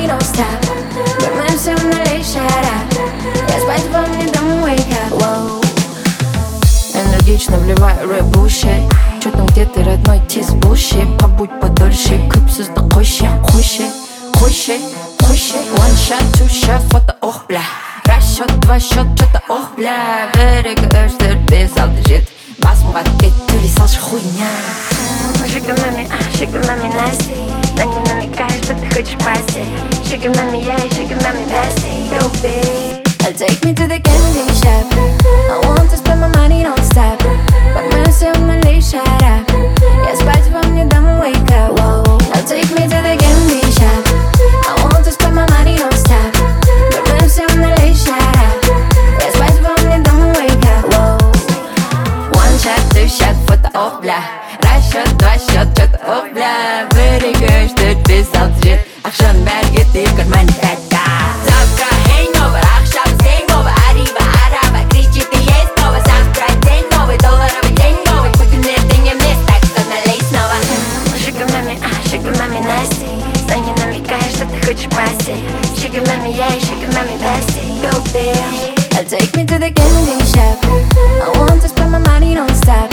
money don't stop. Романсы в нуле, shut up. Я спать во мне, don't wake up. Whoa. Энергично вливаю рэп-буши. Чё там, где ты, родной, тиз-буши? Побудь подольше, күпсізді қойшы, қойшы, қойшы, қойшы. One shot, two shot, фото, ох, бля. Раз счет, два счет, чё-то, ох, бля. Bir, iki, üç, dört, beş, altı, жеті. Басым қатып кетті, салшы хуйня. Sugar mommy nasty. На не намекаешь, что ты хочешь пасти. Sugar mommy, yeah, sugar mommy bestie. Go big. Take me to the candy shop. I want to spend my money non-stop. Романсы в нуле, shut up. Я спать во мне, don't wake up. Whoa. Now take me to the candy shop. I want to spend my money non-stop. Романсы в нуле, shut up. Я спать во мне, don't wake up. Whoa. One shot, two shot, фото, ох, бля. Раз счет, два счет, чё-то, ох, бля. Bir, iki, üç, dört, beş, altı, жеті. Ақшаның бәрі кетті, карманы пятка. Завтра hangover, ақшам hangover. Arriba, араба, кричит и есть снова. Завтра день новый, долларовый день новый. Бүгін ертең емес, так что налей снова. Sugar mommy nasty. На не намекаешь, что ты хочешь пасти. Sugar mommy, yeah, sugar mommy bestie. Go big. Take me to the candy shop. I want to spend my money non-stop.